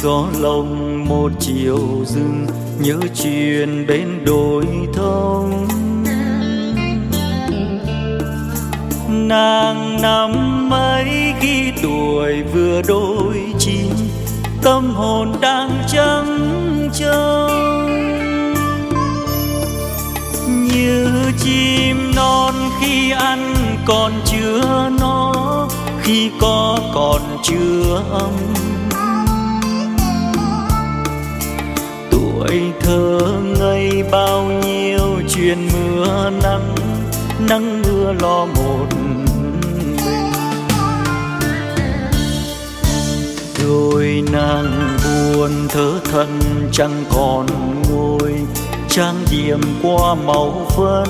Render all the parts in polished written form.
gió lồng một chiều rừng, nhớ chuyện bên đồi thông. Nàng năm mấy khi tuổi vừa đôi chín, tâm hồn đang trắng trông. Như chim non khi ăn còn chưa no, khi có còn chưa ấm. Tuổi thơ ngây bao nhiêu chuyện mưa nắng, nắng mưa lo một mình. Rồi nàng buồn thở than chẳng còn ngồi trang điểm qua màu phấn,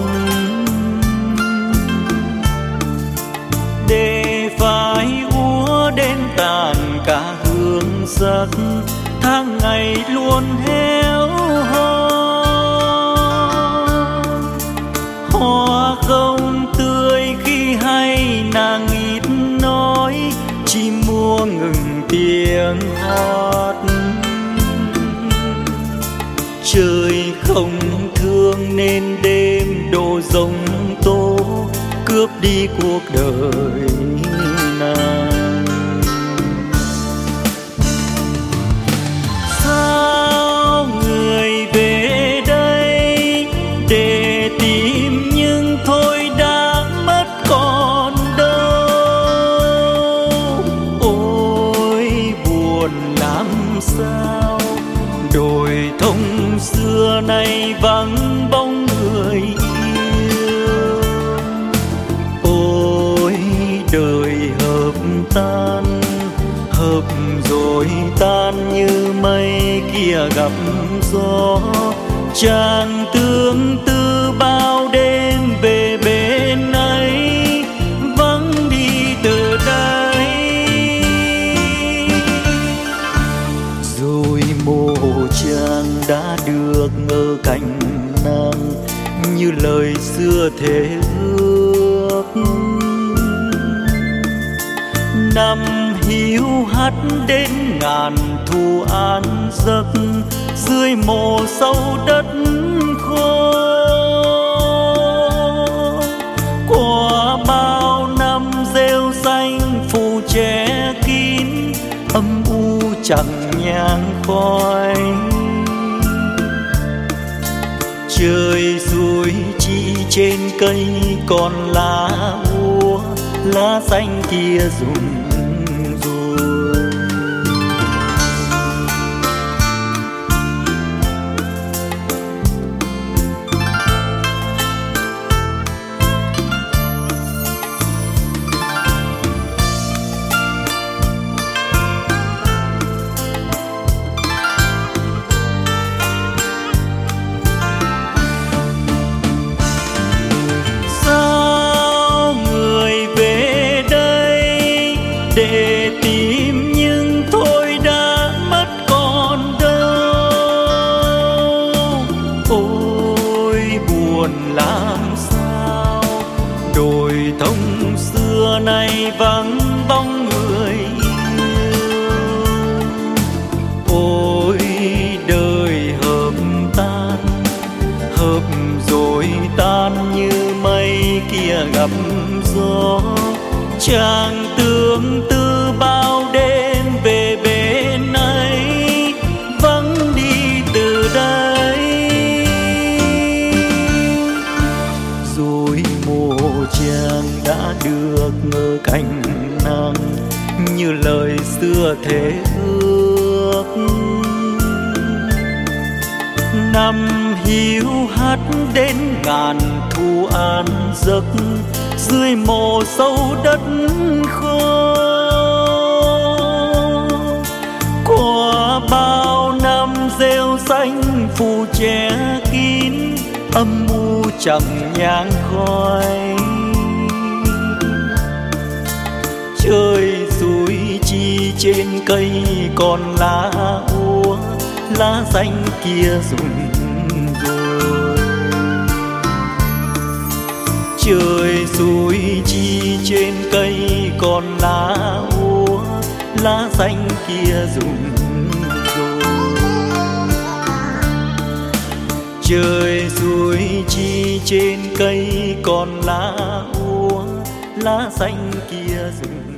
để phải úa đến tàn cả hương sắc, tháng ngày luôn héo hon. Hoa không tươi khi hay nàng ít nói, chỉ mua ngừng tiếng hót. Trời không thương nên đêm đổ giông tố, cướp đi cuộc đời nàng. Sao người về đây để tìm nhưng thôi đã mất còn đâu. Ôi buồn làm sao, đồi thông xưa nay vắng bóng người yêu. Ôi đời hợp tan, hợp rồi tan như mây kia gặp gió. Chàng tương tư bao đêm về bên ấy, vắng đi từ đây. Rồi mồ chàng đã được ngỡ cạnh nàng, như lời xưa thề ước. Năm hiu hắt đến ngàn thu an giấc, dưới mồ sâu đất khô. Qua bao năm rêu xanh phủ che kín, âm u chẳng nhang khói. Trời xuôi chỉ trên cây còn lá úa, lá xanh kia rụng rồi. Để tìm nhưng thôi đã mất còn đâu. Ôi buồn làm sao, đồi thông xưa nay vắng bóng người yêu. Ôi đời hợp tan, hợp rồi tan như mây kia gặp gió. Chàng tương tư bao đêm về bên ấy, vắng đi từ đây. Rồi mồ chàng đã được ngỡ cạnh nàng, như lời xưa thề ước. Năm hiu hắt đến ngàn thu an giấc, dưới mồ sâu đất khô. Qua bao năm rêu xanh phủ che kín, âm u chẳng nhang khói. Trời xuôi chi trên cây còn lá úa, lá xanh kia rụng rồi. Trời xuôi chi trên cây còn lá úa, lá xanh kia rụng Trời ruồi chi trên cây còn lá úa, lá xanh kia rừng